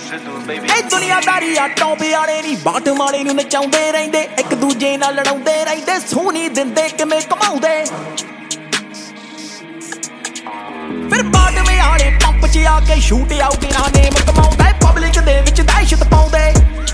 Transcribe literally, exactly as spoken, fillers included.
ਇਹ ਦੁਨੀਆਦਾਰੀ ਆ ਟੌਂਪੇ ਵਾਲੇ ਨੀ ਬਾਟ ਮਾਲੇ ਨੂੰ ਨਚਾਉਂਦੇ ਰਹਿੰਦੇ ਇੱਕ ਦੂਜੇ ਨਾਲ ਲੜਾਉਂਦੇ ਰਹਿੰਦੇ ਸੋਹਣੀ ਦਿੰਦੇ ਕਿਵੇਂ ਕਮਾਉਂਦੇ ਫਿਰ ਬਾਟਵੇਂ ਵਾਲੇ ਪੰਪ 'ਚ ਆ ਕੇ ਸ਼ੂਟ ਆਊਟ ਨਾ ਨੇਮ ਕਮਾਉਂਦਾ ਪਬਲਿਕ ਦੇ ਵਿੱਚ ਦਹਿਸ਼ਤ ਪਾਉਂਦੇ